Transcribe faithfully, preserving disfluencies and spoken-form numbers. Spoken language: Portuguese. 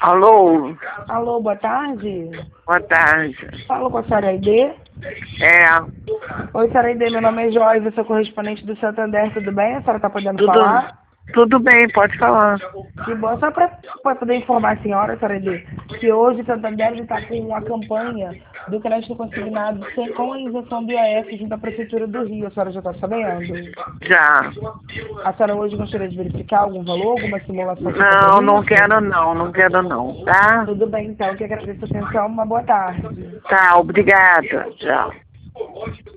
Alô? Alô, boa tarde. Boa tarde. Falo com a senhora Aide. É, Oi, senhora Aide, meu nome é Joyce, eu sou correspondente do Santander, tudo bem? A senhora está podendo tudo, falar? tudo bem, pode falar. Que bom, só para poder informar a senhora, senhora Aide, que hoje o Santander está com uma campanha do crédito consignado sem, com a isenção do I O F junto à Prefeitura do Rio, a senhora já está sabendo? Já. A senhora hoje gostaria de verificar algum valor, alguma simulação para Não, fazer não isso? quero não, não quero não, tá? Tudo bem, então, que agradeço a atenção, uma boa tarde. Tá, obrigada. Tchau.